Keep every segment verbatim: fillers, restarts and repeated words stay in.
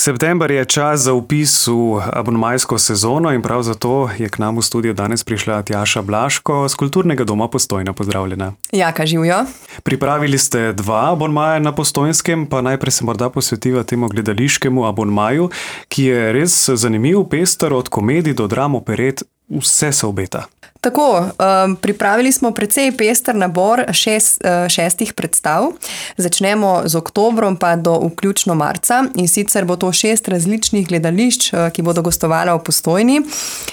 September je čas za vpis v abonmajsko sezono in prav zato je k nam v studio danes prišla Tjaša Blaško z Kulturnega doma Postojna. Pozdravljena. Jaka, živijo. Pripravili ste dva abonmaja na Postojnskem, pa najprej se morda posvetiva temu gledališkemu abonmaju, ki je res zanimiv, pester, od komedij do dram, operet, vse se obeta. Tako, um, pripravili smo precej pester nabor šest, uh, šestih predstav. Začnemo z oktobrom pa do vključno marca in sicer bo to šest različnih gledališč, uh, ki bodo gostovala v Postojni.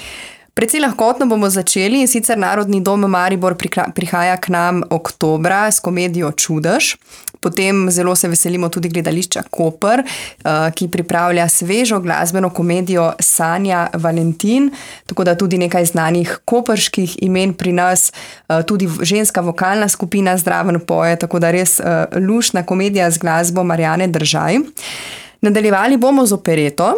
Precej lahkotno bomo začeli in sicer Narodni dom Maribor prihaja k nam oktobra s komedijo Čudež. Potem zelo se veselimo tudi gledališča Koper, ki pripravlja svežo glasbeno komedijo Sanja Valentin, tako da tudi nekaj znanih koperških imen pri nas, tudi ženska vokalna skupina Zdraven poje, tako da res luštna komedija z glasbo Marjane Držaj. Nadaljevali bomo z opereto.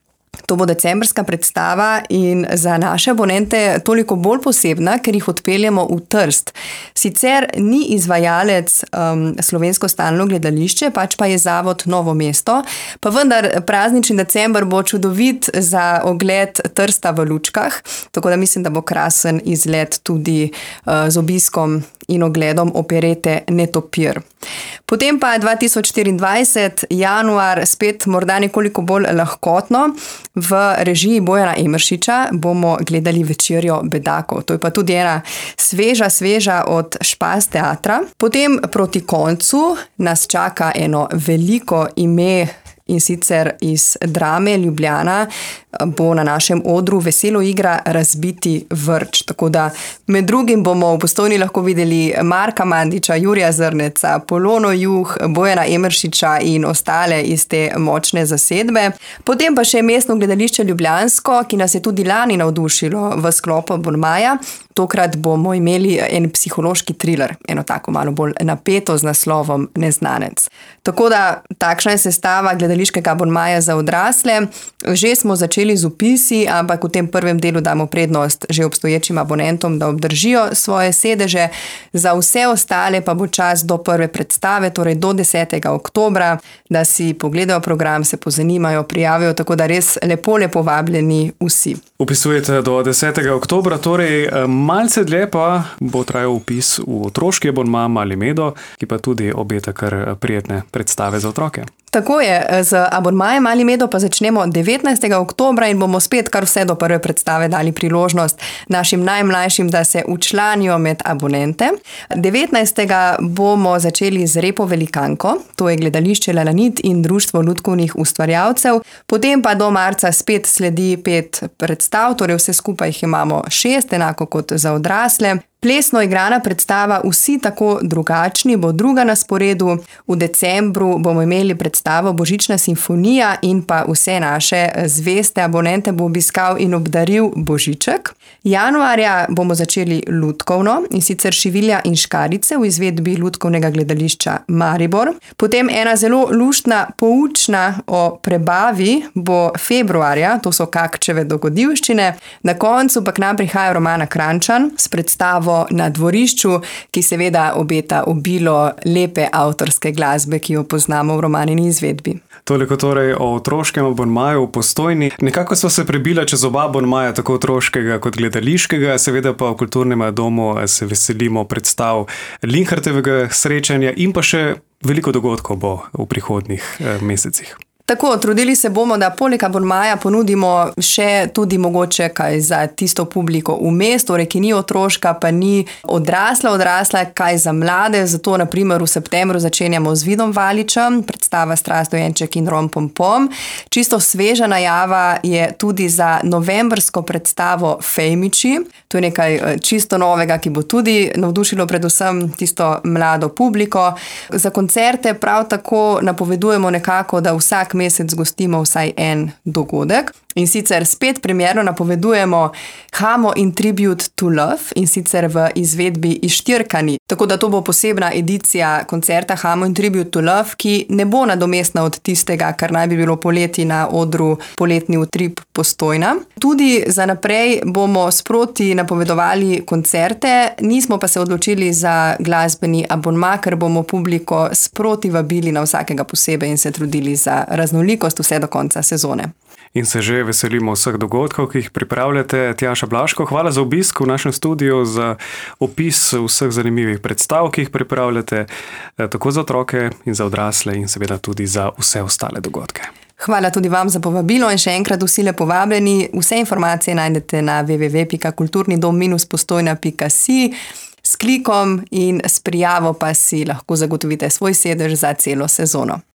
To bo decembrska predstava in za naše abonente toliko bolj posebna, ker jih odpeljemo v Trst. Sicer ni izvajalec um, Slovensko stalno gledališče, pač pa je zavod Novo mesto, pa vendar praznični december bo čudovit za ogled Trsta v Lučkah, tako da mislim, da bo krasen izlet tudi uh, z obiskom in ogledom operete Netopir. Potem pa dva tisoč štiriindvajset, januar, spet morda nekoliko bolj lahkotno. V režiji Bojana Emeršiča bomo gledali Večerjo bedakov. To je pa tudi ena sveža, sveža od Špas teatra. Potem proti koncu nas čaka eno veliko ime in sicer iz drame Ljubljana bo na našem odru veselo igra Razbiti vrč. Tako da med drugim bomo v Postojni lahko videli Marka Mandiča, Jurija Zrneca, Polono Juh, Bojana Emeršiča in ostale iz te močne zasedbe. Potem pa še Mestno gledališče Ljubljansko, ki nas je tudi lani navdušilo v sklopu abonmaja. Tokrat bomo imeli en psihološki triler, eno tako malo bolj napeto z naslovom Neznanec. Tako da takšna je sestava gledališkega abonmaja za odrasle. Že smo začeli z vpisi, ampak v tem prvem delu damo prednost že obstoječim abonentom, da obdržijo svoje sedeže. Za vse ostale pa bo čas do prve predstave, torej do desetega oktobra, da si pogledajo program, se pozanimajo, prijavijo, tako da res lepo, lepo vabljeni vsi. Upisujete do desetega oktobra, torej malce dlje pa bo trajal vpis v otroški abonma Mali Medo, ki pa tudi obeta kar prijetne predstave za otroke. Tako je, z abonmajem Mali Medo pa začnemo devetnajstega oktobra in bomo spet kar vse do prve predstave dali priložnost našim najmlajšim, da se včlanijo med abonente. devetnajstega bomo začeli z Repo velikanko, to je gledališče Lalanit in Društvo lutkovnih ustvarjalcev. Potem pa do marca spet sledi pet predstav, torej vse skupaj jih imamo šest, enako kot za odrasle. Plesno igrana predstava Vsi tako drugačni bo druga na sporedu. V decembru bomo imeli predstavo Božična simfonija in pa vse naše zveste abonente bo obiskal in obdaril Božiček. Januarja bomo začeli lutkovno in sicer Šivilja in škarice v izvedbi Lutkovnega gledališča Maribor. Potem ena zelo luštna, poučna o prebavi bo februarja, to so Kakčeve dogodivščine. Na koncu pa k nam prihaja Romana Krančan s predstavo Na dvorišču, ki seveda obeta obilo lepe avtorske glasbe, ki jo poznamo v romanini izvedbi. Toliko torej o otroškem abonmaju v Postojni. Nekako sva se prebila čez oba abonmaja, tako otroškega kot gledališkega, seveda pa v Kulturnem domu se veselimo predstav Linhartovega srečanja in pa še veliko dogodkov bo v prihodnjih eh, mesecih. Tako, trudili se bomo, da poleg abonmaja ponudimo še tudi mogoče kaj za tisto publiko vmes, torej ki ni otroška, pa ni odrasla, odrasla, kaj za mlade. Zato na primer v septembru začenjamo z Vidom Valičem, predstava Strast dojenček in Rom pom pom. Čisto sveža najava je tudi za novembrsko predstavo Fejmiči. To je nekaj čisto novega, ki bo tudi navdušilo predvsem tisto mlado publiko. Za koncerte prav tako napovedujemo nekako, da vsak mesec gostimo vsaj en dogodek. In sicer spet premierno napovedujemo Hamo in Tribute to Love in sicer v izvedbi Ištirkani. Tako da to bo posebna edicija koncerta Hamo in Tribute to Love, ki ne bo nadomestna od tistega, kar naj bi bilo poleti na odru Poletni utrip Postojna. Tudi za naprej bomo sproti napovedovali koncerte, nismo pa se odločili za glasbeni abonma, ker bomo publiko sproti vabili na vsakega posebej in se trudili za raznolikost vse do konca sezone. In se že veselimo vseh dogodkov, ki jih pripravljate. Tjaša Blaško, hvala za obisk v našem studiu, za opis vseh zanimivih predstav, ki jih pripravljate, tako za otroke in za odrasle in seveda tudi za vse ostale dogodke. Hvala tudi vam za povabilo in še enkrat vsi lepo vabljeni. Vse informacije najdete na w w w pika kulturnidom dash postojna pika si. S klikom in s prijavo pa si lahko zagotovite svoj sedež za celo sezono.